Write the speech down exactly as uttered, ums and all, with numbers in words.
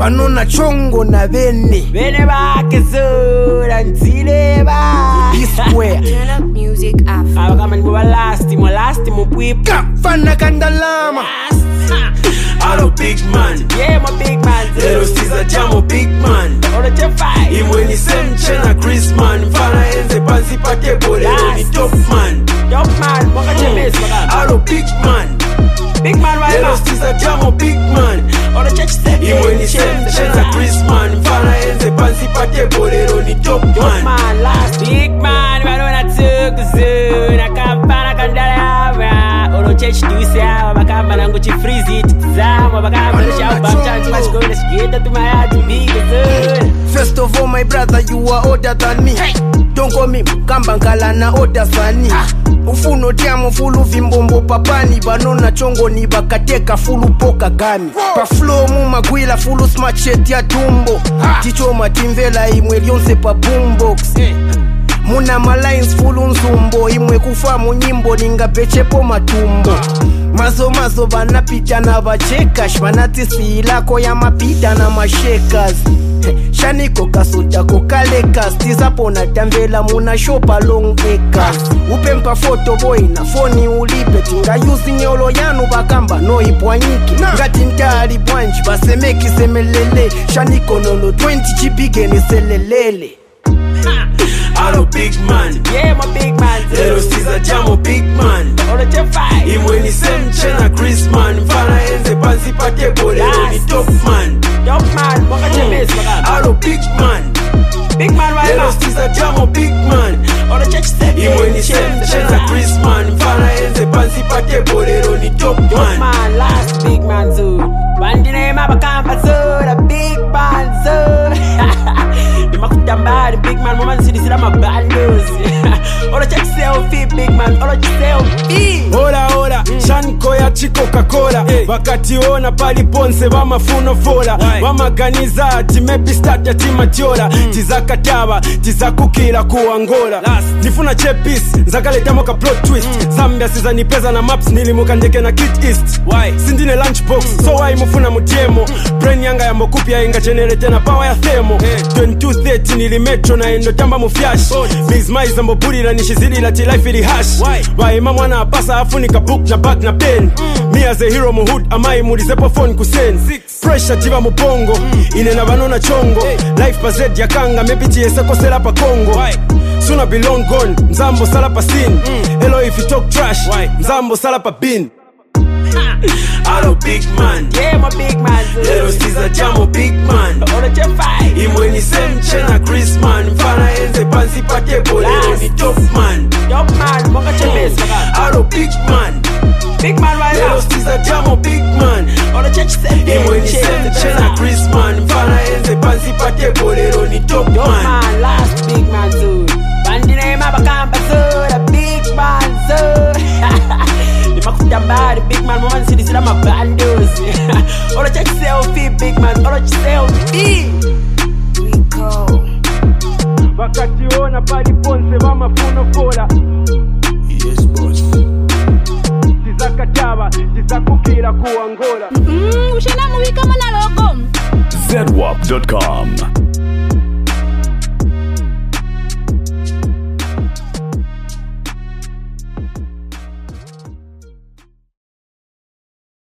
Panona chongo na bene Bene bake zura nzileba Square Turn up music after. Aba kama ni bwa last mo last mo pwip Kafana kandalama Alo big man, Yeah my big man lero siza jamo big man. Olo chefai Imwe ni semche na Chris man. Mfana enze pansi pate bole, lero ni top man. Top man, mwaka chebes mwaka Alo big man, Big man lero wala siza jamo big man. Olo chech step Imwe ni semche na Chris man. Mfana enze pansi pate bole, lero ni top Top man. man last Big man Wanona tukuzu Nakapana kandala Olo chech tuisa Wakamba nangu chifrizi it Zama wakamba Nishao bamchanchi Mashkona shikita tumayati Big zun First of all my brother you are older than me Don't call me Mkamba nkala na older sani Ufuno tiamo fulu vimbombo papani Banona chongo ni bakateka fulu poka gami Pa flow mu magwila fulu smart shit ya tumbo Ticho matimvela imwe lyonse pa boombox Muna malines fulu nzumbo Imwe kufa mu nyimbo ninga pechepo matumbo Mazo mazo banapita na bachekash Banati siilako ya mapita na mashekas Shaniko kasuta kokalekas Tizapo na tamvela muna shopa long acres Upempa photo boy na phone ulipe Tinga yusi nyolo yanu bakamba no ipwanyike Ngati ntari bwanji basemeki semelele Shaniko nolo twenty chipige ni selelele Alo big man, Yeah my big man lero siza jamo big man. Olo chefai Imwe ni semche na Chris man. Mfana enze pansi pate bole, lero ni top man. Top man mwaka chebes mwaka Alo big man, Big man lero wala siza jamo big man. Olo chech step Imwe ni semche na Chris man. Mfana enze pansi pate bole, lero ni top Top man. man, last big man zoo. Bandi name abakamba zoo, the big man zoo. Ni makutambari big man, mama nsidisira mabandos. Olo check selfie big man, olo check selfie. Hola hola, shanko ya chiko kakola. Wakati ona pali ponse wama funo fola. Wama ganiza ati maybe start ya tima chola. Tizaka tawa, tizakukila kuangola. Nifuna chepis, zakaleta moka plot twist. Zambia siza nipeza na maps nilimuka ndeke na kit east. Sindine lunchbox, so why mufuna mutiemo. Brain yanga ya mokupia inga generate na power ya themo. twenty-two thirty nilimetro na endo tamba mufyash. Bizmaiza mboburi na nishizili lati life ili hash. Why mama na pasa afu nika book na bag na pen. Me as a hero mu hood amai mulizepo phone kusen. Pressure tiba mubongo, ine na banona chongo. Life pazed ya kanga mepichi esako sela pa Congo. Suna belong gone, mzambo sala pa sin. Hello if you talk trash, mzambo sala pa bin. Alo big man, Yeah my big man zoo. lero siza jamo big man. Olo chefai Imwe ni semche na Chris man. Mfana enze pansi pate bole, lero ni top man. Top man, mwaka chebes mwaka Alo big man, Big man lero wala siza jamo big man. Olo check selfie Imwe ni semche na Chris man. Mfana enze pansi pate bole, lero ni top Top man. man, last big man zoo. Bandi name abakamba zoo, the big man zoo. Ni makutambari big man, mama nsidisira mabandos. Olo check selfie big man, olo check selfie. Rico. Wakati ona pali ponse wama funo fola. Yes boss Tizaka tawa, tizakukila kuangola. Mm, ushena mubi kama na logo Z W A P dot com